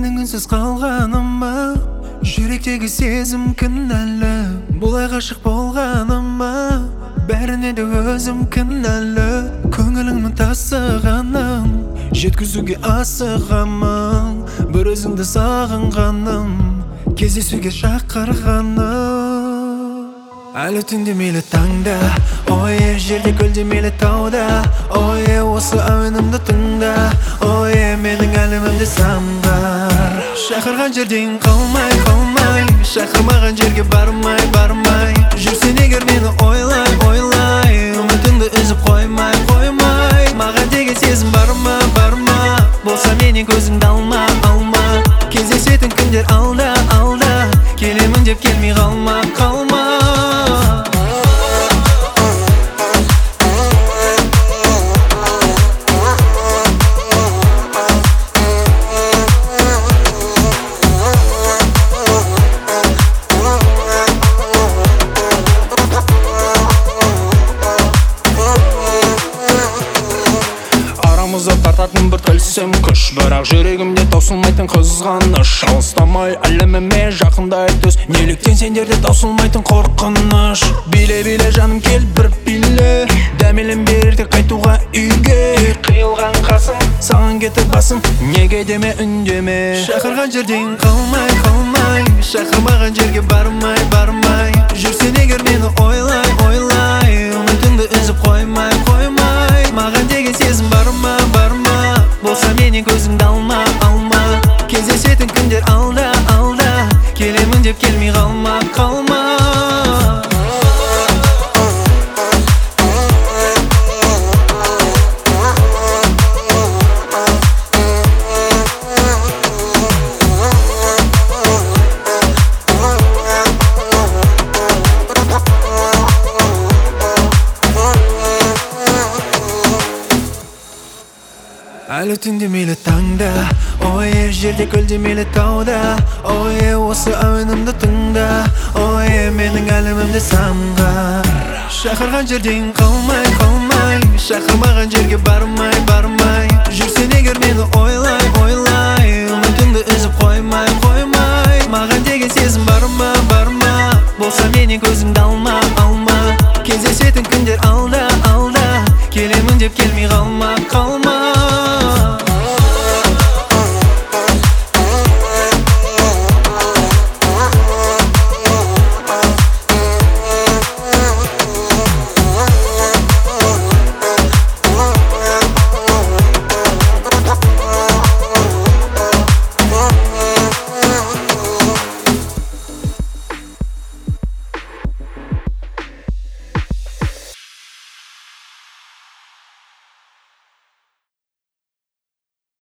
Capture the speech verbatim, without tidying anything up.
Менің үнсіз қалғаныма жүректегі сезім кінәлі, бұлай ғашық болғаныма бәріне де өзім кінәлі. Көңіліңнің тасығаным, жеткізуге асығамын, бір өзіңді сағынғаным, кездесуге шақырғаным. Әлі түнде мейлі таңда, ой, жерде көлде мейлі тауда, ой, осы әуенімді тыңда, ой, менің әлемімді самғар. Шақырған жерден қалмай, қалмай, шақырмаған жерге бармай, бармай, жүрсен егер мені ойлай, ойлай, үмітіңді үзіп қоймай, қоймай. Маған деген сезім барма, барма, болса менен көзіңді алма, алма. Кездесетін күндер алда, алда, келемін деп келмей қалма, қалма. Тартатын бір тілсем күш, бірақ жүрегімде таусылмайтын қызғаныш. Алыстамай әлеміме жақындай түс, неліктен сендерде таусылмайтын қорқыныш. Биле-биле жаным кел бір биле, дәмелім берді қайтуға үйге. Қиылған қасым, саған кетіп басым, неге деме үндеме. Шақырған жерден қалмай, қалмай, шақырмаған жерге бармай, бармай, жүрсен егер мені ойлай, ойлай, үмітіңді үзіп қоймай, қоймай. Маған деген сезім барма, барма, болса менен көзіңді алма, алма. Кездесетін күндер алда, алда, келемін деп келмей қалма, қалма. Әлі түнде мейлі таңда, ой, жерде көлде мейлі тауда, ой, осы әуенімді тыңда, ой, менің әлемімді самғар. Шақырған жерден қалмай, қалмай, шақырмаған жерге бармай, бармай, жүрсен егер мені ойлай, ойлай, үмітіңді үзіп қоймай, қоймай. Маған деген сезім барма, барма, болса менен көзіңді алма, алма. Кездесетін күндер алда, алда, келемін деп келмей қалма, қалма.